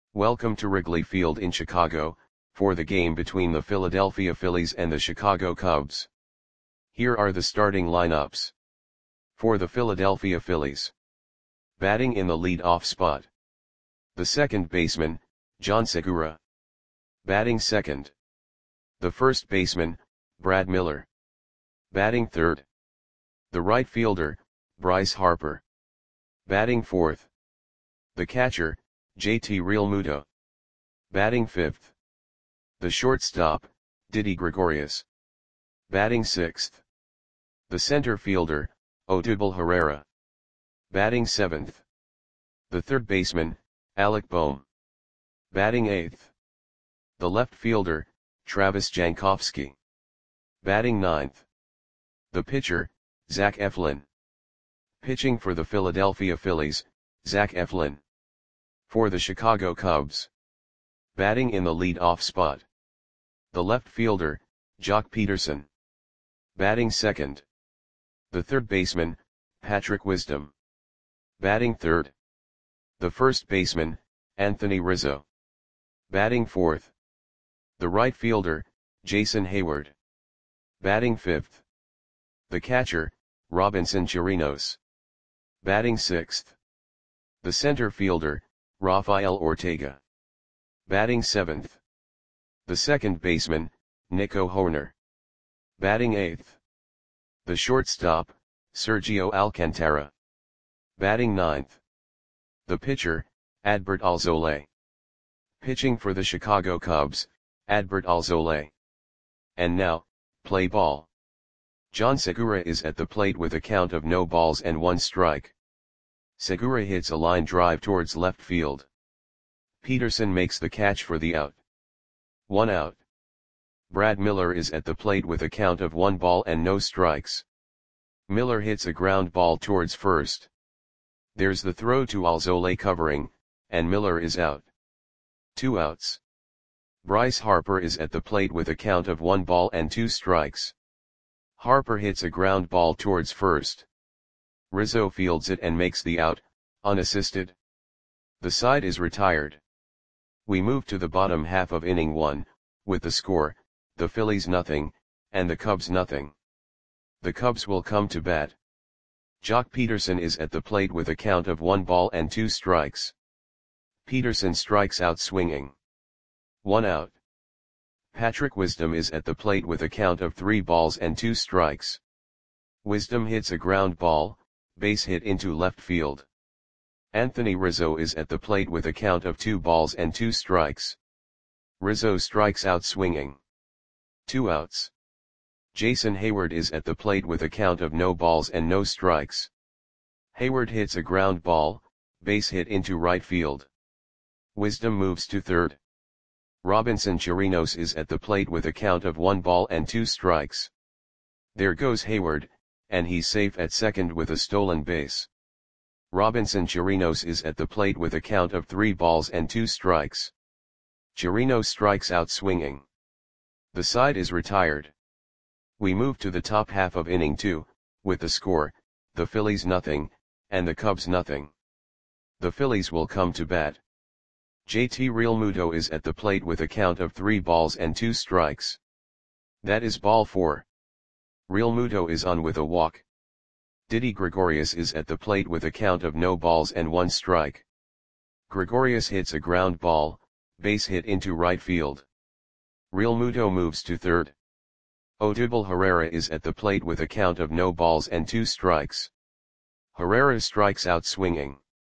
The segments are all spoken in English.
Welcome to Wrigley Field in Chicago, for the game between the Philadelphia Phillies and the Chicago Cubs. Here are the starting lineups. For the Philadelphia Phillies. Batting in the lead-off spot. The second baseman, John Segura. Batting second. The first baseman, Brad Miller. Batting third. The right fielder, Bryce Harper. Batting fourth. The catcher, JT Realmuto. Batting fifth. The shortstop, Didi Gregorius. Batting sixth. The center fielder, Odubel Herrera. Batting seventh. The third baseman, Alec Bohm. Batting eighth. The left fielder, Travis Jankowski. Batting ninth. The pitcher, Zach Eflin. Pitching for the Philadelphia Phillies, Zach Eflin. For the Chicago Cubs. Batting in the lead-off spot. The left fielder, Joc Pederson. Batting second. The third baseman, Patrick Wisdom. Batting third. The first baseman, Anthony Rizzo. Batting fourth. The right fielder, Jason Heyward. Batting fifth. The catcher, Robinson Chirinos. Batting sixth. The center fielder, Rafael Ortega. Batting seventh. The second baseman, Nico Hoerner. Batting eighth. The shortstop, Sergio Alcantara. Batting ninth. The pitcher, Adbert Alzolay. Pitching for the Chicago Cubs, Adbert Alzolay. And now, play ball. John Segura is at the plate with a count of no balls and one strike. Segura hits a line drive towards left field. Pederson makes the catch for the out. 1 out. Brad Miller is at the plate with a count of 1 ball and no strikes. Miller hits a ground ball towards first. There's the throw to Alzolay covering, and Miller is out. 2 outs. Bryce Harper is at the plate with a count of 1 ball and 2 strikes. Harper hits a ground ball towards first. Rizzo fields it and makes the out, unassisted. The side is retired. We move to the bottom half of inning 1, with the score, the Phillies nothing, and the Cubs nothing. The Cubs will come to bat. Joc Pederson is at the plate with a count of 1 ball and 2 strikes. Pederson strikes out swinging. 1 out. Patrick Wisdom is at the plate with a count of 3 balls and 2 strikes. Wisdom hits a ground ball, base hit into left field. Anthony Rizzo is at the plate with a count of 2 balls and 2 strikes. Rizzo strikes out swinging. 2 outs. Jason Heyward is at the plate with a count of no balls and no strikes. Heyward hits a ground ball, base hit into right field. Wisdom moves to third. Robinson Chirinos is at the plate with a count of 1 ball and 2 strikes. There goes Heyward, and he's safe at second with a stolen base. Robinson Chirinos is at the plate with a count of 3 balls and 2 strikes. Chirinos strikes out swinging. The side is retired. We move to the top half of inning 2, with the score, the Phillies nothing, and the Cubs nothing. The Phillies will come to bat. JT Realmuto is at the plate with a count of 3 balls and 2 strikes. That is ball 4. Realmuto is on with a walk. Didi Gregorius is at the plate with a count of no balls and 1 strike. Gregorius hits a ground ball, base hit into right field. Realmuto moves to third. Odubel Herrera is at the plate with a count of no balls and 2 strikes. Herrera strikes out swinging.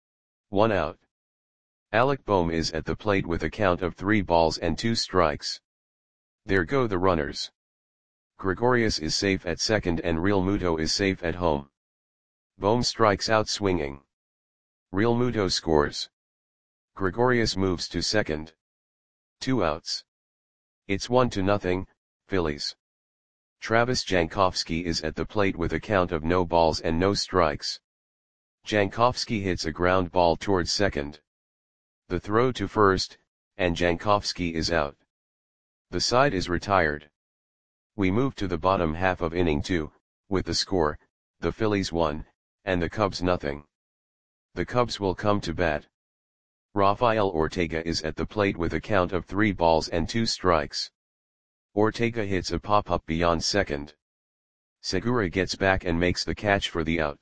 1 out. Alec Bohm is at the plate with a count of 3 balls and 2 strikes. There go the runners. Gregorius is safe at second and Realmuto is safe at home. Bohm strikes out swinging. Realmuto scores. Gregorius moves to second. 2 outs. It's 1-0, Phillies. Travis Jankowski is at the plate with a count of no balls and no strikes. Jankowski hits a ground ball towards second. The throw to first, and Jankowski is out. The side is retired. We move to the bottom half of inning 2, with the score, the Phillies 1, and the Cubs nothing. The Cubs will come to bat. Rafael Ortega is at the plate with a count of 3 balls and 2 strikes. Ortega hits a pop-up beyond second. Segura gets back and makes the catch for the out.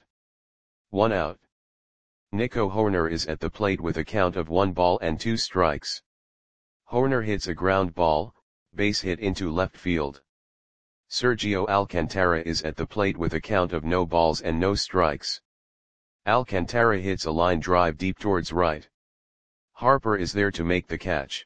1 out. Nico Hoerner is at the plate with a count of 1 ball and 2 strikes. Hoerner hits a ground ball, base hit into left field. Sergio Alcantara is at the plate with a count of no balls and no strikes. Alcantara hits a line drive deep towards right. Harper is there to make the catch.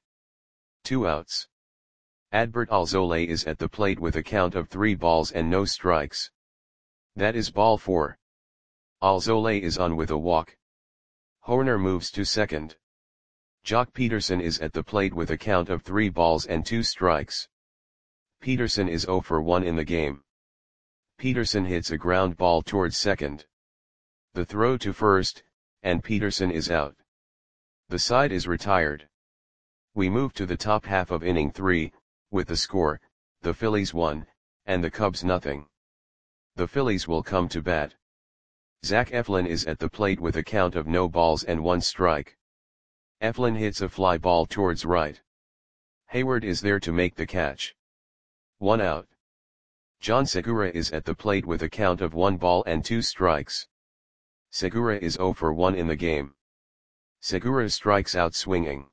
2 outs. Adbert Alzolay is at the plate with a count of 3 balls and no strikes. That is ball 4. Alzolay is on with a walk. Hoerner moves to second. Jock Peterson is at the plate with a count of 3 balls and 2 strikes. Peterson is 0 for 1 in the game. Peterson hits a ground ball towards second. The throw to first, and Peterson is out. The side is retired. We move to the top half of inning 3, with the score, the Phillies 1, and the Cubs nothing. The Phillies will come to bat. Zach Eflin is at the plate with a count of no balls and 1 strike. Eflin hits a fly ball towards right. Hayward is there to make the catch. 1 out. John Segura is at the plate with a count of 1 ball and 2 strikes. Segura is 0 for 1 in the game. Segura strikes out swinging.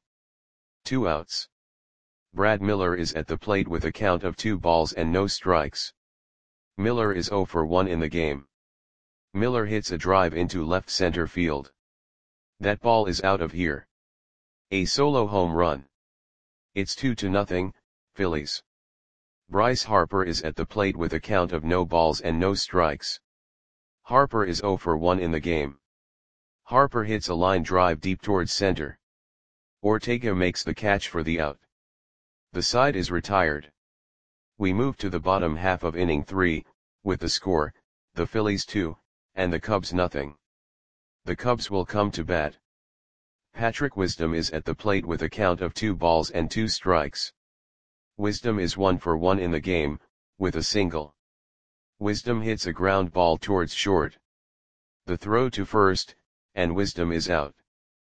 2 outs. Brad Miller is at the plate with a count of 2 balls and no strikes. Miller is 0 for 1 in the game. Miller hits a drive into left center field. That ball is out of here. A solo home run. It's 2-0, Phillies. Bryce Harper is at the plate with a count of no balls and no strikes. Harper is 0 for 1 in the game. Harper hits a line drive deep towards center. Ortega makes the catch for the out. The side is retired. We move to the bottom half of inning 3, with the score, the Phillies 2, and the Cubs nothing. The Cubs will come to bat. Patrick Wisdom is at the plate with a count of 2 balls and 2 strikes. Wisdom is 1 for 1 in the game, with a single. Wisdom hits a ground ball towards short. The throw to first, and Wisdom is out.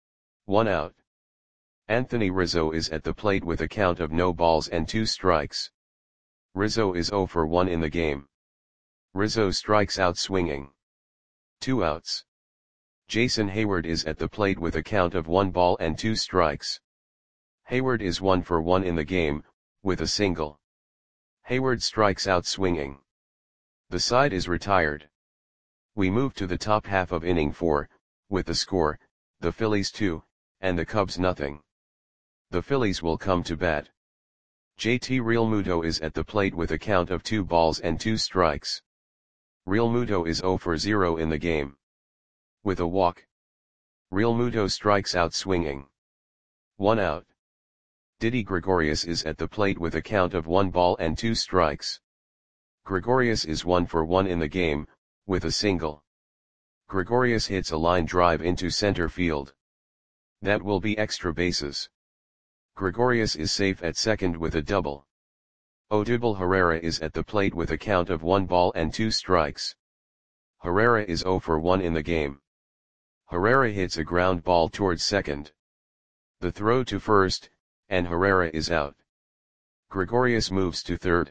1 out. Anthony Rizzo is at the plate with a count of no balls and 2 strikes. Rizzo is 0 for 1 in the game. Rizzo strikes out swinging. 2 outs. Jason Hayward is at the plate with a count of 1 ball and 2 strikes. Hayward is 1 for 1 in the game, with a single. Hayward strikes out swinging. The side is retired. We move to the top half of inning 4, with the score, the Phillies 2, and the Cubs nothing. The Phillies will come to bat. JT Realmuto is at the plate with a count of 2 balls and 2 strikes. Realmuto is 0 for 0 in the game. With a walk. Realmuto strikes out swinging. 1 out. Didi Gregorius is at the plate with a count of 1 ball and 2 strikes. Gregorius is 1 for 1 in the game, with a single. Gregorius hits a line drive into center field. That will be extra bases. Gregorius is safe at second with a double. Odubel Herrera is at the plate with a count of 1 ball and 2 strikes. Herrera is 0 for 1 in the game. Herrera hits a ground ball towards second. The throw to first, and Herrera is out. Gregorius moves to third.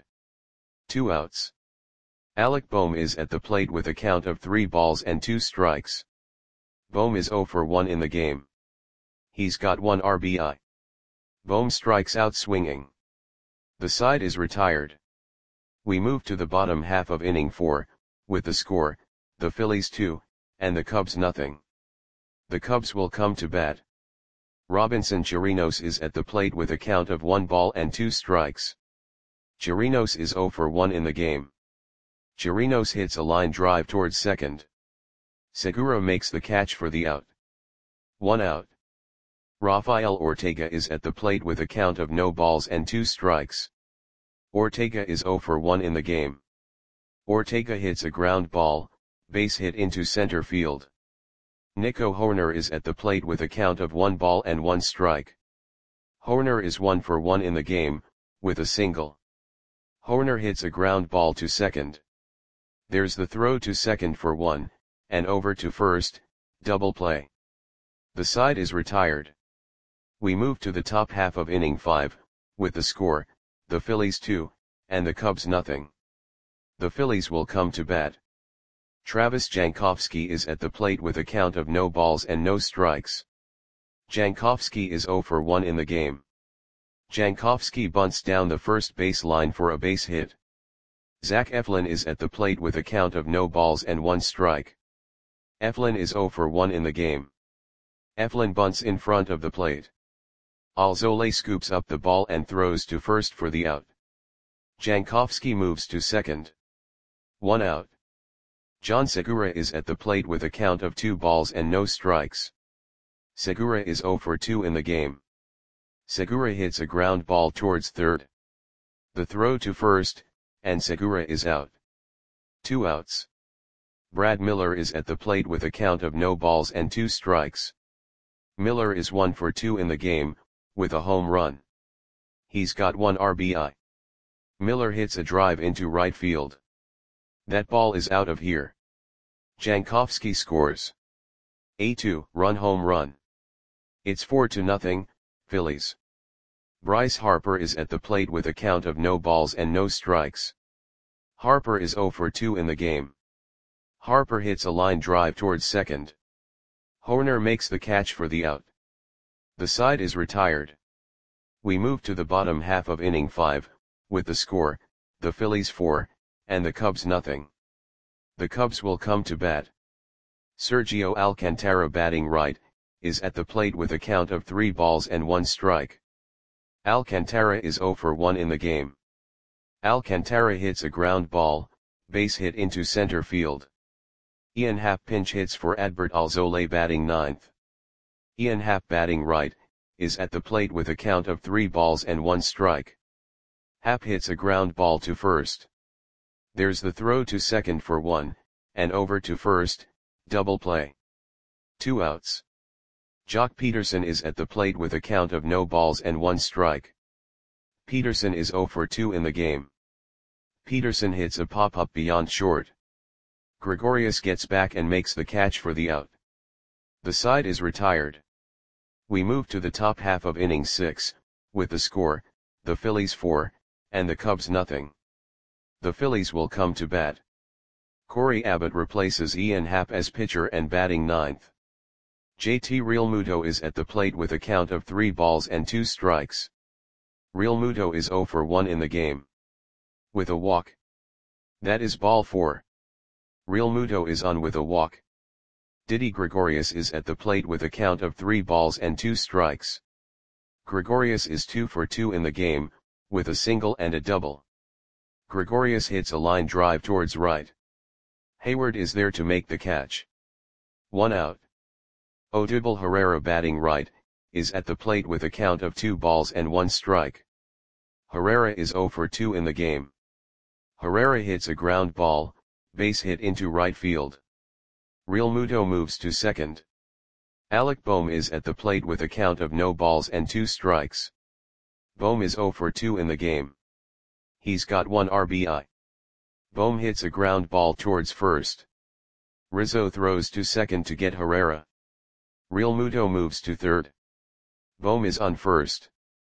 2 outs. Alec Bohm is at the plate with a count of 3 balls and 2 strikes. Bohm is 0 for 1 in the game. He's got 1 RBI. Bohm strikes out swinging. The side is retired. We move to the bottom half of inning 4, with the score, the Phillies 2, and the Cubs nothing. The Cubs will come to bat. Robinson Chirinos is at the plate with a count of 1 ball and 2 strikes. Chirinos is 0 for 1 in the game. Chirinos hits a line drive towards second. Segura makes the catch for the out. 1 out. Rafael Ortega is at the plate with a count of no balls and 2 strikes. Ortega is 0 for 1 in the game. Ortega hits a ground ball, base hit into center field. Nico Hoerner is at the plate with a count of 1 ball and 1 strike. Hoerner is 1 for 1 in the game, with a single. Hoerner hits a ground ball to second. There's the throw to second for 1, and over to first, double play. The side is retired. We move to the top half of inning 5, with the score, the Phillies 2, and the Cubs nothing. The Phillies will come to bat. Travis Jankowski is at the plate with a count of no balls and no strikes. Jankowski is 0 for 1 in the game. Jankowski bunts down the first base line for a base hit. Zach Eflin is at the plate with a count of no balls and 1 strike. Eflin is 0 for 1 in the game. Eflin bunts in front of the plate. Alzolay scoops up the ball and throws to first for the out. Jankowski moves to second. 1 out. John Segura is at the plate with a count of 2 balls and no strikes. Segura is 0 for 2 in the game. Segura hits a ground ball towards third. The throw to first, and Segura is out. 2 outs. Brad Miller is at the plate with a count of no balls and 2 strikes. Miller is 1 for 2 in the game, with a home run. He's got 1 RBI. Miller hits a drive into right field. That ball is out of here. Jankowski scores a 2-run home run. It's 4-0, Phillies. Bryce Harper is at the plate with a count of no balls and no strikes. Harper is 0 for 2 in the game. Harper hits a line drive towards second. Hoerner makes the catch for the out. The side is retired. We move to the bottom half of inning 5, with the score, the Phillies 4, and the Cubs nothing. The Cubs will come to bat. Sergio Alcantara batting right, is at the plate with a count of 3 balls and 1 strike. Alcantara is 0 for 1 in the game. Alcantara hits a ground ball, base hit into center field. Ian Happ pinch hits for Adbert Alzolay batting ninth. Ian Happ batting right, is at the plate with a count of 3 balls and 1 strike. Happ hits a ground ball to first. There's the throw to second for 1, and over to first, double play. 2 outs. Jock Peterson is at the plate with a count of no balls and 1 strike. Peterson is 0 for 2 in the game. Peterson hits a pop-up beyond short. Gregorius gets back and makes the catch for the out. The side is retired. We move to the top half of inning 6, with the score, the Phillies 4, and the Cubs nothing. The Phillies will come to bat. Corey Abbott replaces Ian Happ as pitcher and batting ninth. JT Realmuto is at the plate with a count of 3 balls and 2 strikes. Realmuto is 0 for 1 in the game. With a walk. That is ball 4. Realmuto is on with a walk. Didi Gregorius is at the plate with a count of 3 balls and 2 strikes. Gregorius is 2 for 2 in the game, with a single and a double. Gregorius hits a line drive towards right. Hayward is there to make the catch. 1 out. Odubel Herrera batting right, is at the plate with a count of 2 balls and 1 strike. Herrera is 0 for 2 in the game. Herrera hits a ground ball, base hit into right field. Realmuto moves to second. Alec Bohm is at the plate with a count of no balls and 2 strikes. Bohm is 0 for 2 in the game. He's got 1 RBI. Bohm hits a ground ball towards first. Rizzo throws to second to get Herrera. Realmuto moves to third. Bohm is on first.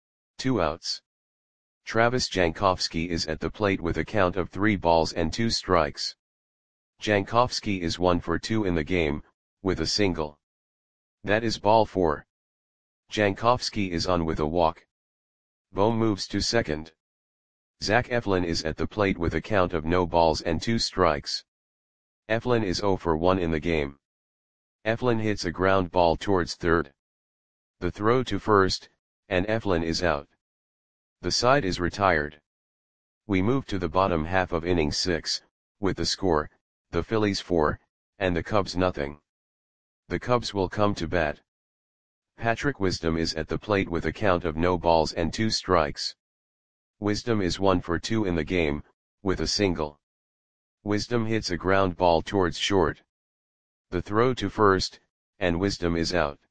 2 outs. Travis Jankowski is at the plate with a count of 3 balls and 2 strikes. Jankowski is 1 for 2 in the game, with a single. That is ball 4. Jankowski is on with a walk. Bohm moves to second. Zach Eflin is at the plate with a count of no balls and 2 strikes. Eflin is 0 for 1 in the game. Eflin hits a ground ball towards third. The throw to first, and Eflin is out. The side is retired. We move to the bottom half of inning 6, with the score, the Phillies 4, and the Cubs nothing. The Cubs will come to bat. Patrick Wisdom is at the plate with a count of no balls and 2 strikes. Wisdom is 1 for 2 in the game, with a single. Wisdom hits a ground ball towards short. The throw to first, and Wisdom is out.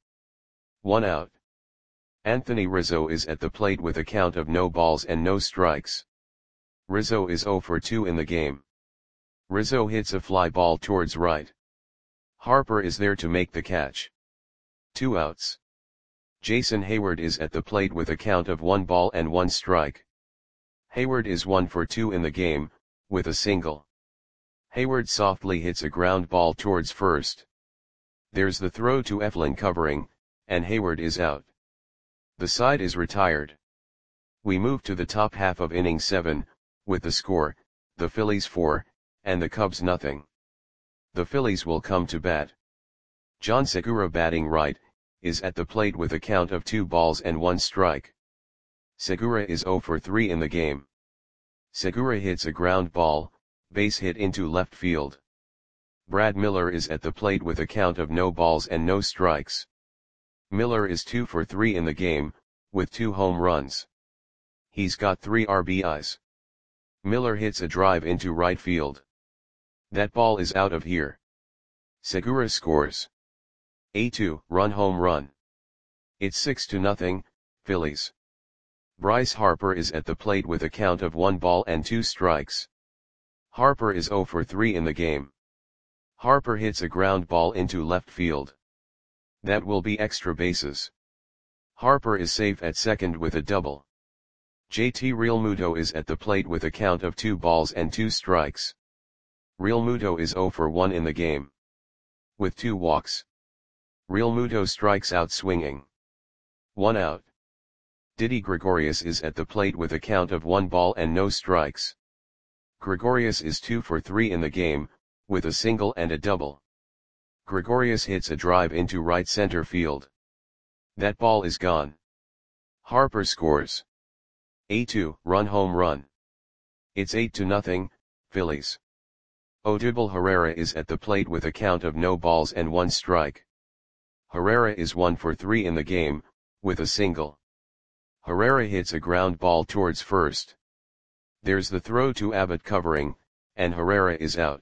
1 out. Anthony Rizzo is at the plate with a count of no balls and no strikes. Rizzo is 0 for 2 in the game. Rizzo hits a fly ball towards right. Harper is there to make the catch. 2 outs. Jason Heyward is at the plate with a count of 1 ball and 1 strike. Heyward is 1 for 2 in the game, with a single. Heyward softly hits a ground ball towards first. There's the throw to Eflin covering, and Heyward is out. The side is retired. We move to the top half of inning 7, with the score, the Phillies 4, and the Cubs nothing. The Phillies will come to bat. John Segura, batting right, is at the plate with a count of 2 balls and 1 strike. Segura is 0 for 3 in the game. Segura hits a ground ball, base hit into left field. Brad Miller is at the plate with a count of no balls and no strikes. Miller is 2 for 3 in the game, with 2 home runs. He's got 3 RBIs. Miller hits a drive into right field. That ball is out of here. Segura scores a 2-run home run. It's 6-0, Phillies. Bryce Harper is at the plate with a count of 1 ball and 2 strikes. Harper is 0 for 3 in the game. Harper hits a ground ball into left field. That will be extra bases. Harper is safe at second with a double. JT Realmuto is at the plate with a count of 2 balls and 2 strikes. Realmuto is 0 for 1 in the game. With 2 walks. Realmuto strikes out swinging. 1 out. Didi Gregorius is at the plate with a count of 1 ball and no strikes. Gregorius is 2 for 3 in the game, with a single and a double. Gregorius hits a drive into right center field. That ball is gone. Harper scores a 2-run home run. It's 8-0, Phillies. Odubel Herrera is at the plate with a count of no balls and 1 strike. Herrera is 1 for 3 in the game, with a single. Herrera hits a ground ball towards first. There's the throw to Abbott covering, and Herrera is out.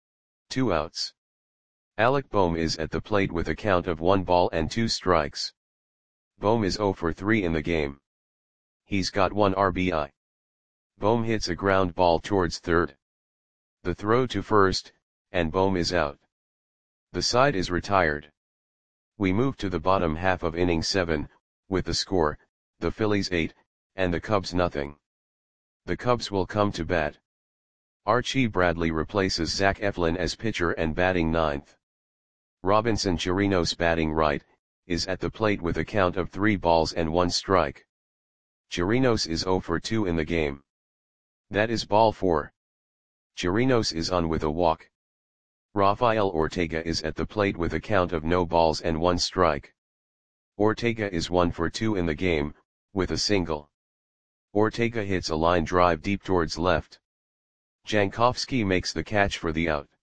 2 outs. Alec Bohm is at the plate with a count of 1 ball and 2 strikes. Bohm is 0 for 3 in the game. He's got 1 RBI. Bohm hits a ground ball towards third. The throw to first, and Bohm is out. The side is retired. We move to the bottom half of inning 7, with the score, the Phillies 8, and the Cubs nothing. The Cubs will come to bat. Archie Bradley replaces Zach Eflin as pitcher and batting ninth. Robinson Chirinos, batting right, is at the plate with a count of 3 balls and 1 strike. Chirinos is 0 for 2 in the game. That is ball 4. Chirinos is on with a walk. Rafael Ortega is at the plate with a count of no balls and 1 strike. Ortega is 1 for 2 in the game, with a single. Ortega hits a line drive deep towards left. Jankowski makes the catch for the out.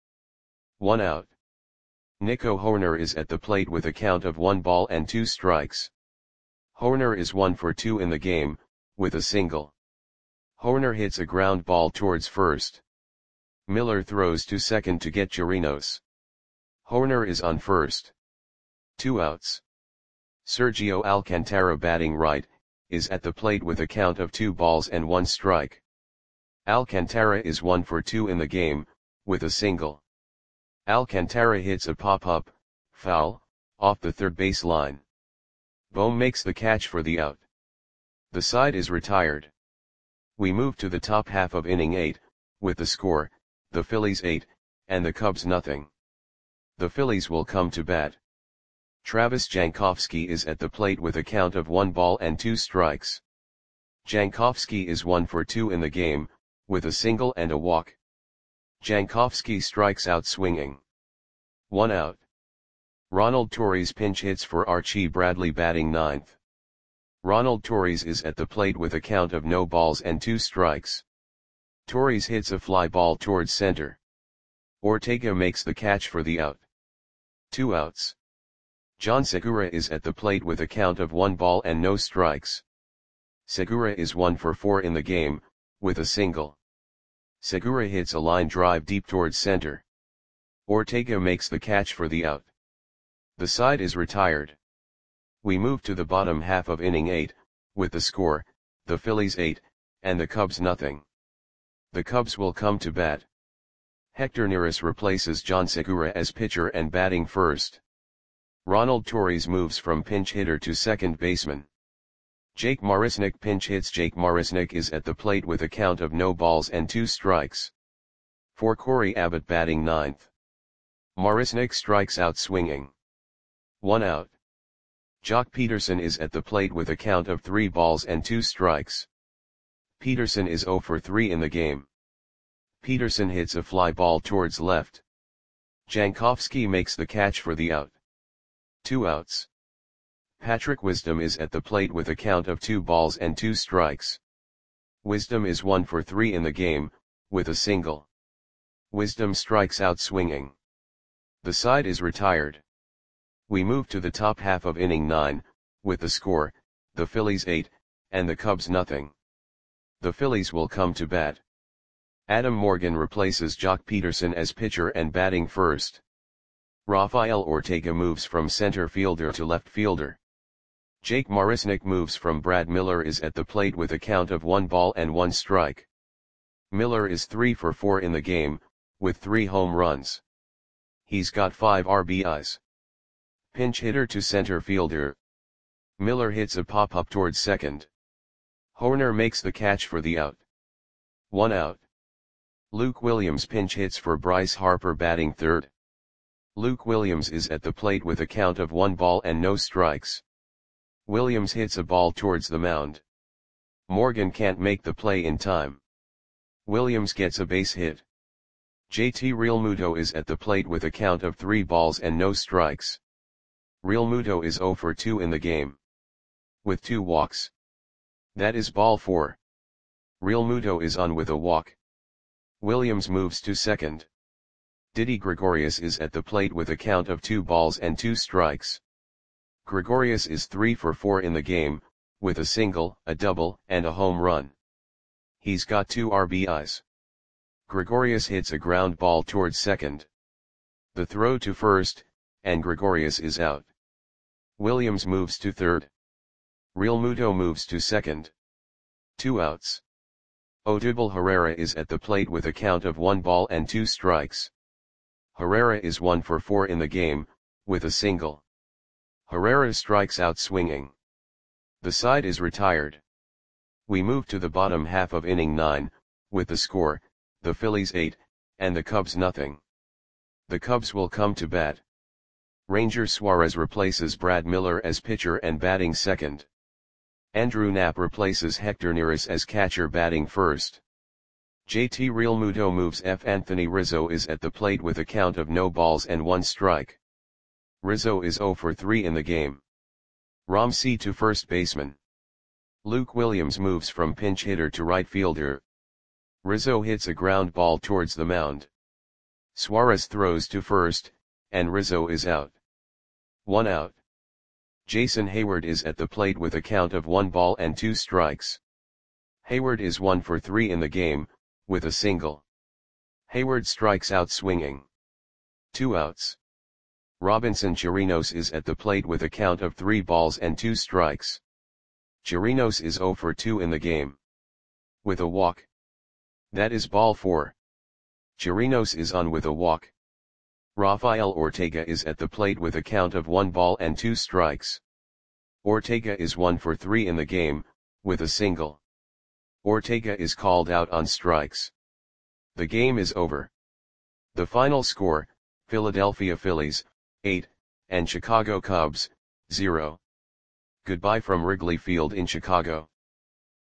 1 out. Nico Hoerner is at the plate with a count of 1 ball and 2 strikes. Hoerner is 1 for 2 in the game, with a single. Hoerner hits a ground ball towards first. Miller throws to second to get Chirinos. Hoerner is on first. 2 outs. Sergio Alcantara, batting right, is at the plate with a count of 2 balls and 1 strike. Alcantara is 1 for 2 in the game, with a single. Alcantara hits a pop-up, foul, off the third base line. Bohm makes the catch for the out. The side is retired. We move to the top half of inning 8, with the score, the Phillies 8, and the Cubs nothing. The Phillies will come to bat. Travis Jankowski is at the plate with a count of 1 ball and 2 strikes. Jankowski is 1 for 2 in the game, with a single and a walk. Jankowski strikes out swinging. 1 out. Ronald Torres pinch hits for Archie Bradley, batting ninth. Ronald Torres is at the plate with a count of no balls and 2 strikes. Torres hits a fly ball towards center. Ortega makes the catch for the out. 2 outs. John Segura is at the plate with a count of 1 ball and no strikes. Segura is 1 for 4 in the game, with a single. Segura hits a line drive deep towards center. Ortega makes the catch for the out. The side is retired. We move to the bottom half of inning 8, with the score, the Phillies 8, and the Cubs nothing. The Cubs will come to bat. Hector Neris replaces John Segura as pitcher and batting first. Ronald Torres moves from pinch hitter to second baseman. Jake Marisnick pinch hits. Jake Marisnick is at the plate with a count of no balls and 2 strikes. For Corey Abbott batting ninth. Marisnick strikes out swinging. 1 out. Jock Peterson is at the plate with a count of 3 balls and 2 strikes. Peterson is 0 for 3 in the game. Peterson hits a fly ball towards left. Jankowski makes the catch for the out. 2 outs. Patrick Wisdom is at the plate with a count of 2 balls and 2 strikes. Wisdom is 1 for 3 in the game, with a single. Wisdom strikes out swinging. The side is retired. We move to the top half of inning 9, with the score, the Phillies 8, and the Cubs nothing. The Phillies will come to bat. Adam Morgan replaces Jock Peterson as pitcher and batting first. Rafael Ortega moves from center fielder to left fielder. Jake Marisnick moves from Brad Miller is at the plate with a count of 1 ball and 1 strike. Miller is 3 for 4 in the game, with 3 home runs. He's got 5 RBIs. Pinch hitter to center fielder. Miller hits a pop-up towards second. Horner makes the catch for the out. 1 out. Luke Williams pinch hits for Bryce Harper batting third. Luke Williams is at the plate with a count of 1 ball and no strikes. Williams hits a ball towards the mound. Morgan can't make the play in time. Williams gets a base hit. JT Realmuto is at the plate with a count of 3 balls and no strikes. Realmuto is 0 for 2 in the game. With 2 walks. That is ball 4. Realmuto is on with a walk. Williams moves to second. Didi Gregorius is at the plate with a count of 2 balls and 2 strikes. Gregorius is 3 for 4 in the game, with a single, a double, and a home run. He's got 2 RBIs. Gregorius hits a ground ball towards second. The throw to first, and Gregorius is out. Williams moves to third. Realmuto moves to second. 2 outs. Odubel Herrera is at the plate with a count of 1 ball and 2 strikes. Herrera is 1 for 4 in the game, with a single. Herrera strikes out swinging. The side is retired. We move to the bottom half of inning 9, with the score, the Phillies 8, and the Cubs nothing. The Cubs will come to bat. Ranger Suarez replaces Brad Miller as pitcher and batting second. Andrew Knapp replaces Hector Neris as catcher batting first. JT Realmuto moves. Anthony Rizzo is at the plate with a count of no balls and 1 strike. Rizzo is 0 for 3 in the game. Ramsey to first baseman. Luke Williams moves from pinch hitter to right fielder. Rizzo hits a ground ball towards the mound. Suarez throws to first, and Rizzo is out. 1 out. Jason Hayward is at the plate with a count of 1 ball and 2 strikes. Hayward is 1 for 3 in the game, with a single. Hayward strikes out swinging. 2 outs. Robinson Chirinos is at the plate with a count of 3 balls and 2 strikes. Chirinos is 0 for 2 in the game. With a walk. That is ball 4. Chirinos is on with a walk. Rafael Ortega is at the plate with a count of 1 ball and 2 strikes. Ortega is 1 for 3 in the game, with a single. Ortega is called out on strikes. The game is over. The final score, Philadelphia Phillies, 8, and Chicago Cubs, 0. Goodbye from Wrigley Field in Chicago.